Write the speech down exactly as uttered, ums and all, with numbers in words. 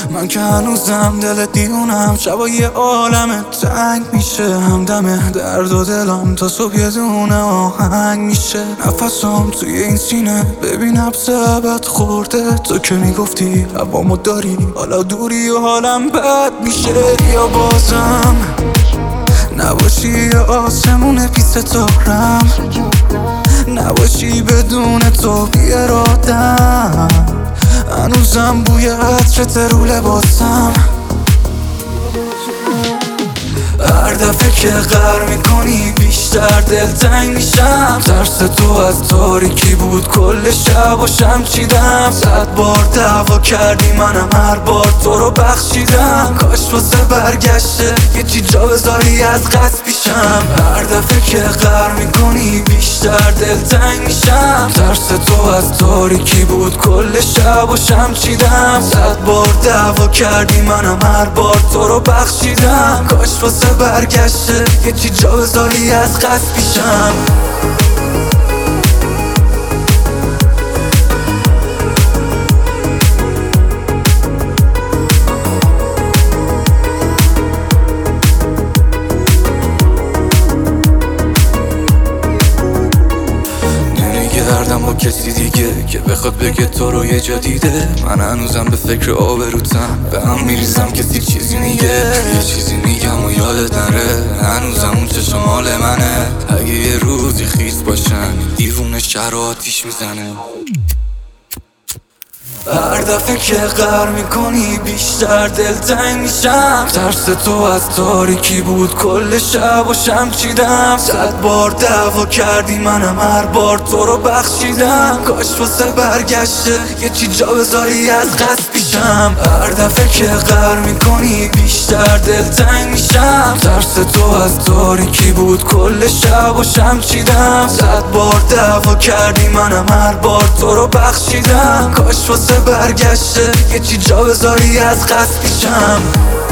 من که هنوزم دل دیونم، شبای عالم تنگ میشه، همدم درد و دلم تا صبح یه دونه آهنگ میشه. نفسم توی این سینه ببینم سبت خورده، تو که میگفتی هوامو داری، حالا دوری و حالم بد میشه. یا بازم نباشی یا آسمون پیش ستارم، نباشی بدون تو بی ارادم، هنوزم بوی عطرت رو لباسم. هر دفعه که غر میکنی بیشتر دلتنگ میشم، ترس تو از تاریکی بود کل شب و شم چیدم. صد بار دعوا کردی منم هر بار تو رو بخشیدم، کاش واسه برگشته یه چی جا بذاری از قصد پیشم. هر دفعه که غر میکنی بیشتر دلتنگ میشم، ترس تو از تاریکی بود کل شب و شم چیدم. صد بار دعوا کردی منم هر بار تو رو بخشیدم، کاش واسه برگشته یه چی جا بذاری از قصد پیشم. نمیگردم با کسی دیگه که بخواد بگه تو رو یه جا دیده، من هنوزم به فکر آبروتم، به هم میریزم کسی چیزی میگه، یه چیزی میگم و یادت نره، هنوزم اون چشم مال منه. اگه یه روزی خیس باشن دیوونه شهر و آتیش میزنه. هر دفعه که غر میکنی بیشتر دلتنگ میشم، ترس تو از تاریکی بود کل شب و شم چیدم. صد بار دعوا کردی منم هر بار تو رو بخشیدم، کاش واسه برگشته یه چی جا بذاری از قصد پیشم. هر دفعه که غر میکنی بیشتر دلتنگ میشم، ترس تو از تاریکی بود کل شب و شم چیدم. صد بار دعوا کردی منم هر بار تو رو بخشیدم، کاش واسه برگشته یه چی جا بذاری از قصد پیشم.